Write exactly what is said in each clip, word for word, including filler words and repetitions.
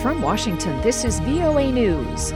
From Washington, this is V O A News.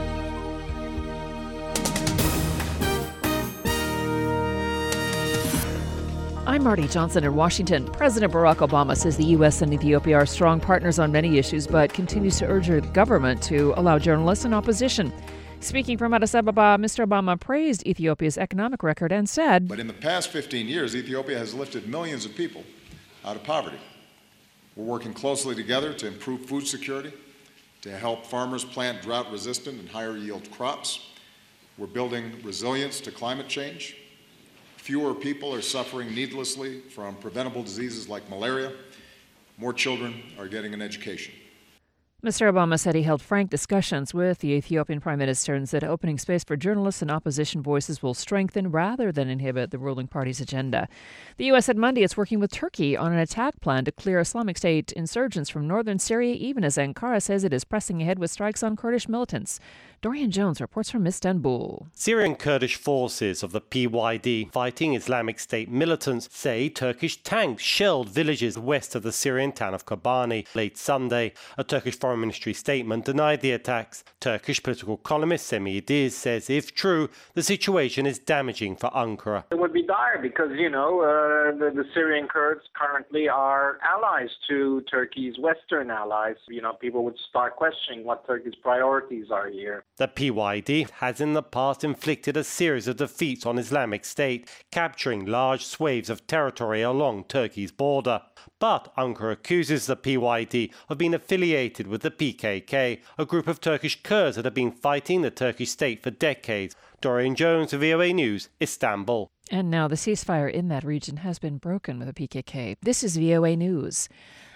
I'm Marty Johnson in Washington. President Barack Obama says the U S and Ethiopia are strong partners on many issues, but continues to urge the government to allow journalists and opposition. Speaking from Addis Ababa, Mister Obama praised Ethiopia's economic record and said, But in the past fifteen years, Ethiopia has lifted millions of people out of poverty. We're working closely together to improve food security, to help farmers plant drought-resistant and higher-yield crops. We're building resilience to climate change. Fewer people are suffering needlessly from preventable diseases like malaria. More children are getting an education. Mister Obama said he held frank discussions with the Ethiopian Prime Minister and said opening space for journalists and opposition voices will strengthen rather than inhibit the ruling party's agenda. The U S said Monday it's working with Turkey on an attack plan to clear Islamic State insurgents from northern Syria, even as Ankara says it is pressing ahead with strikes on Kurdish militants. Dorian Jones reports from Istanbul. Syrian Kurdish forces of the P Y D fighting Islamic State militants say Turkish tanks shelled villages west of the Syrian town of Kobani late Sunday. A Turkish Foreign Ministry statement denied the attacks. Turkish political columnist Semih Yediz says if true, the situation is damaging for Ankara. It would be dire because, you know, uh, the, the Syrian Kurds currently are allies to Turkey's Western allies. You know, people would start questioning what Turkey's priorities are here. The P Y D has in the past inflicted a series of defeats on Islamic State, capturing large swathes of territory along Turkey's border. But Ankara accuses the P Y D of being affiliated with the P K K, a group of Turkish Kurds that have been fighting the Turkish state for decades. Dorian Jones, V O A News, Istanbul. And now the ceasefire in that region has been broken with the P K K. This is V O A News.